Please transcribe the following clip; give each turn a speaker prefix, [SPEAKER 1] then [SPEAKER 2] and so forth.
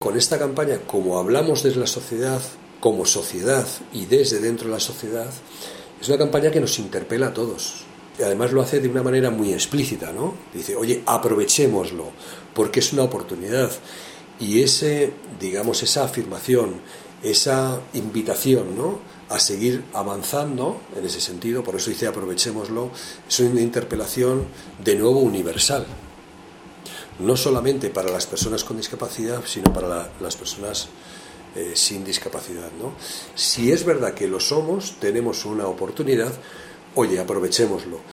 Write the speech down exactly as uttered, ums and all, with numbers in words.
[SPEAKER 1] Con esta campaña, como hablamos desde la sociedad, como sociedad y desde dentro de la sociedad, es una campaña que nos interpela a todos. Y además lo hace de una manera muy explícita, ¿no? Dice, oye, aprovechémoslo, porque es una oportunidad. Y ese, digamos, esa afirmación, esa invitación, ¿no?, a seguir avanzando en ese sentido, por eso dice aprovechémoslo, es una interpelación de nuevo universal. No solamente para las personas con discapacidad, sino para la, las personas eh, sin discapacidad, ¿no? Si es verdad que lo somos, tenemos una oportunidad, oye, aprovechémoslo.